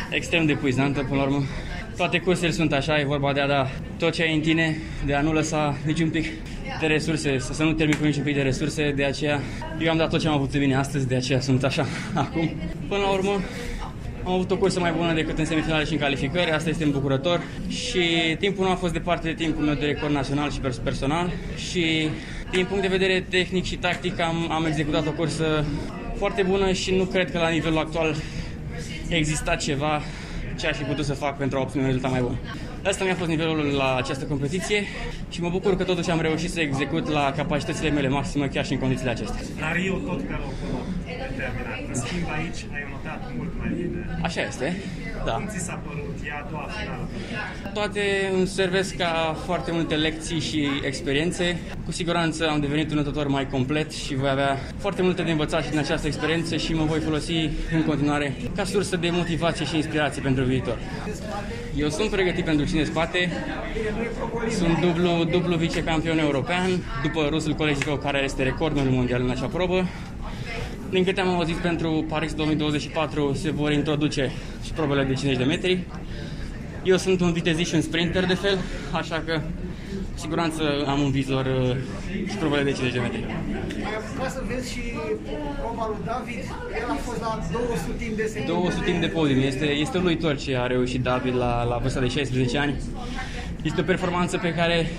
extrem de epuizantă, până la urmă. Toate cursele sunt așa, e vorba de a da tot ce ai în tine, de a nu lăsa niciun pic de resurse, să nu termin cu niciun pic de resurse, de aceea eu am dat tot ce am avut de bine astăzi, de aceea sunt așa acum. Până la urmă, am avut o cursă mai bună decât în semifinale și în calificări, asta este îmbucurător și timpul nu a fost departe de timpul meu de record național și personal și din punct de vedere tehnic și tactic am executat o cursă foarte bună și nu cred că la nivelul actual exista ceva ce aș fi putut să fac pentru a obține un rezultat mai bun. Asta mi-a fost nivelul la această competiție și mă bucur că totuși am reușit să execut la capacitățile mele maxime chiar și în condițiile acestea. La Rio tot pe locul determinat. În schimb aici ai notat mult mai bine. Așa este, da. Cum ți s-a părut? E a doua finală. Toate îmi servesc ca foarte multe lecții și experiențe. Cu siguranță am devenit un notător mai complet și voi avea foarte multe de învățat și din această experiență și mă voi folosi în continuare ca sursă de motivație și inspirație pentru viitor. Eu sunt pregătit pentru cine spate, sunt dublu vicecampion european, după rusul colegii meu care este recordul mondial în acea probă. Din câte am auzit, pentru Paris 2024 se vor introduce și probele de 50 de metri. Eu sunt un vitezist și un sprinter de fel, așa că cu siguranță am un vizor și probele de 50 de metri. Ai apucat să vezi și proba lui David, el a fost la 200 de secunde. 200 de podium, este uluitor ce a reușit David la vârsta de 16 ani. Este o performanță pe care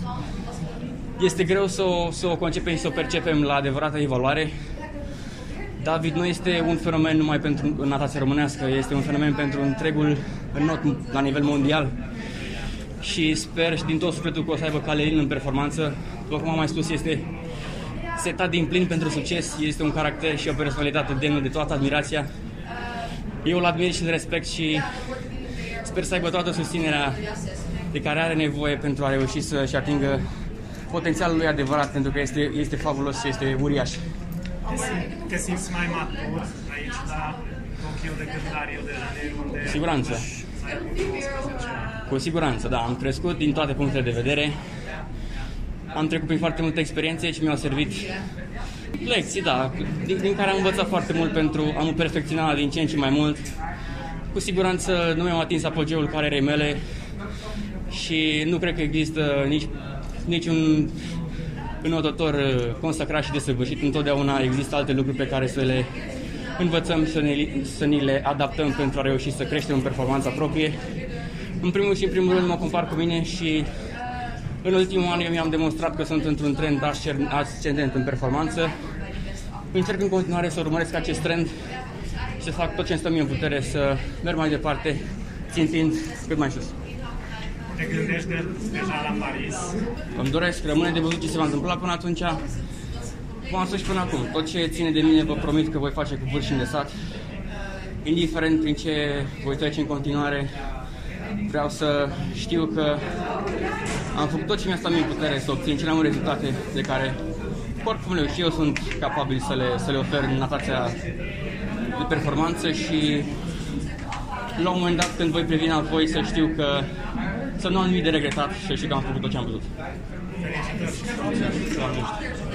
este greu să o concepem și să o percepem la adevărata evaluare. David nu este un fenomen numai pentru natația românească, este un fenomen pentru întregul not la nivel mondial. Și sper și din tot sufletul că o să aibă cale lin în performanță. După cum am mai spus, este setat din plin pentru succes, este un caracter și o personalitate demnă de toată admirația. Eu îl admir și îl respect și sper să aibă toată susținerea de care are nevoie pentru a reuși să-și atingă potențialul lui adevărat, pentru că este fabulos și este uriaș. Te simți mai matur aici la Tokyo decât la Rio de Janeiro, unde Cu siguranță. ai avut 19 ani. Cu siguranță, da. Am crescut din toate punctele de vedere. Am trecut prin foarte multe experiențe și mi-au servit lecții, da, din care am învățat foarte mult pentru a mă perfecționa din ce în ce mai mult. Cu siguranță nu mi-am atins apogeul carierei mele și nu cred că există niciun înotător consacrat și desăvârșit. Întotdeauna există alte lucruri pe care să le învățăm, să ni le adaptăm pentru a reuși să creștem în performanța proprie. În primul și în primul rând mă compar cu mine și în ultimul an eu mi-am demonstrat că sunt într-un trend ascendent în performanță. Încerc în continuare să urmăresc acest trend și să fac tot ce îmi stă mie în putere să merg mai departe, țintind cât mai sus. Te gândești deja la Paris? Îmi doresc, rămâne de văzut ce se va întâmpla până atunci. V-am spus și până acum, tot ce ține de mine vă promit că voi face cu vârf și îndesat. Indiferent prin ce voi trece în continuare, vreau să știu că am făcut tot ce mi-a stat mie în putere să obțin cele mai bune rezultate de care corpul meu și eu sunt capabil să le ofer în natația de performanță și la un moment dat când voi privi înapoi să știu că să nu am nimic de regretat și să știu că am făcut tot ce am putut. Felicitări!